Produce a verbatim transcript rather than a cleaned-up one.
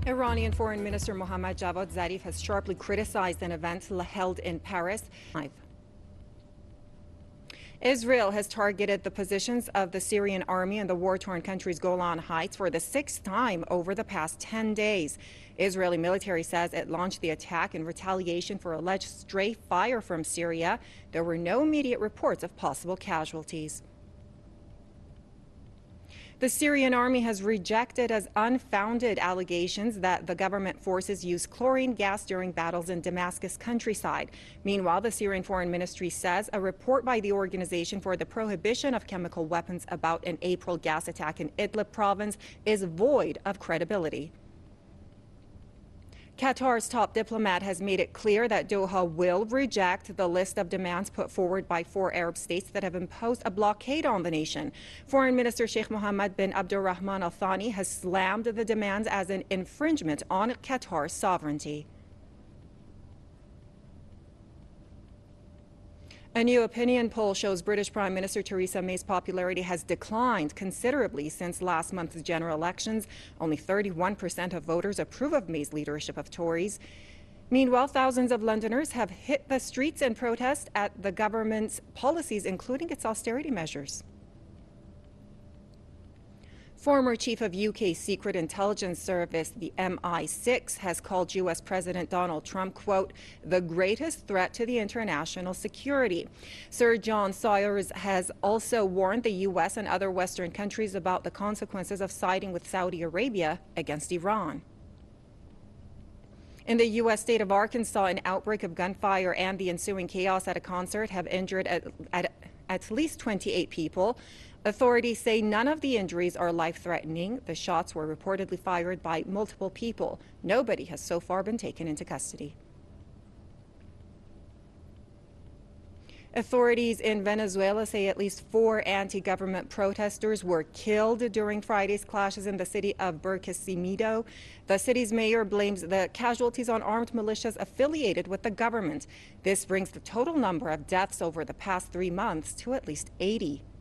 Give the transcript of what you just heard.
Iranian Foreign Minister Mohammad Javad Zarif has sharply criticized an event held in Paris. Israel has targeted the positions of the Syrian army in the war-torn country's Golan Heights for the sixth time over the past ten days. Israeli military says it launched the attack in retaliation for alleged stray fire from Syria. There were no immediate reports of possible casualties. The Syrian army has rejected as unfounded allegations that the government forces use chlorine gas during battles in Damascus countryside. Meanwhile, the Syrian Foreign Ministry says a report by the Organization for the Prohibition of Chemical Weapons about an April gas attack in Idlib province is void of credibility. Qatar's top diplomat has made it clear that Doha will reject the list of demands put forward by four Arab states that have imposed a blockade on the nation. Foreign Minister Sheikh Mohammed bin Abdulrahman Al Thani has slammed the demands as an infringement on Qatar's sovereignty. A new opinion poll shows British Prime Minister Theresa May's popularity has declined considerably since last month's general elections. Only thirty-one percent of voters approve of May's leadership of Tories. Meanwhile, thousands of Londoners have hit the streets in protest at the government's policies, including its austerity measures. Former chief of U K's Secret Intelligence Service, the M I six, has called U S President Donald Trump, quote, the greatest threat to the international security. Sir John Sawers has also warned the U S and other Western countries about the consequences of siding with Saudi Arabia against Iran. In the U S state of Arkansas, an outbreak of gunfire and the ensuing chaos at a concert have injured at, at, at least twenty-eight people. Authorities say none of the injuries are life-threatening. The shots were reportedly fired by multiple people. Nobody has so far been taken into custody. Authorities in Venezuela say at least four anti-government protesters were killed during Friday's clashes in the city of Barquisimeto. The city's mayor blames the casualties on armed militias affiliated with the government. This brings the total number of deaths over the past three months to at least eighty.